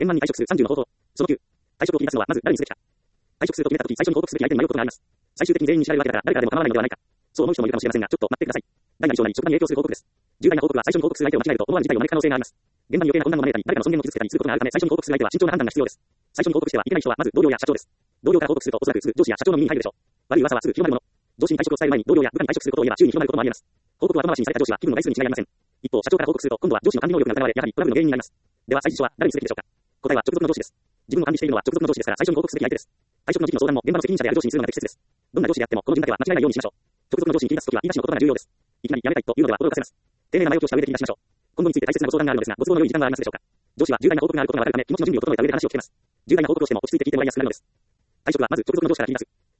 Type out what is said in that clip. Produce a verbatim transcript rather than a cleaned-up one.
円満に退職するさんじゅうの方法。そのきゅう。退職を切り出すのはまず誰にすべきか。退職すると決めたとき最初に報告すべき相手に迷うことがあります。最終的に全員に知られるわけだから誰からでも構わないのではないか。そう思う人もいるかもしれませんが、ちょっと待ってください。第何章なり職場に影響する報告です。重大な報告は最初に報告する相手を間違えると思わぬ事態を招く可能性があります。現場に余計な混乱を招いたり、誰かの尊厳を傷つけたりすることがあるため、最初に報告する相手は慎重な判断が必要です。最初に報告してはいけない人はまず同僚や社長です。同僚から報告するとおそらくすぐ上司や社長の耳に入るでしょう。悪い噂はすぐ広まるもの。上司に退職を伝える前に同僚や部下に退職することを言えば周囲に広まることもあり得ます。報告は後回しにされた上司は気分を害するに違いありません。一方、社長から報告すると今度は上司の管理能力が疑われ、やはりトラブルの原因になります。では、最初は誰にすべきでしょうか。答えは直属の上司です。自分を管理しているのは直属の上司ですから最初に報告すべき相手です。退職の時期の相談も現場の責任者である上司にするのが適切です。どんな上司であってもこの順だけは間違えないようにしましょう。直属の上司に切り出すときは言い出しの言葉が重要です。いきなりやめたいというのでは驚かせます。丁寧な前置きをした上で切り出しましょう。今後について大切なご相談があるのですが、ご都合の良い時間はありますでしょうか。上司は重大な報告があることがわかるため、気持ちの準備を整えた上で話を聞けます。重大な報告をしても落ち着いて聞いてもらいやすくなるのです。退職はまず直属の上司から切り出す。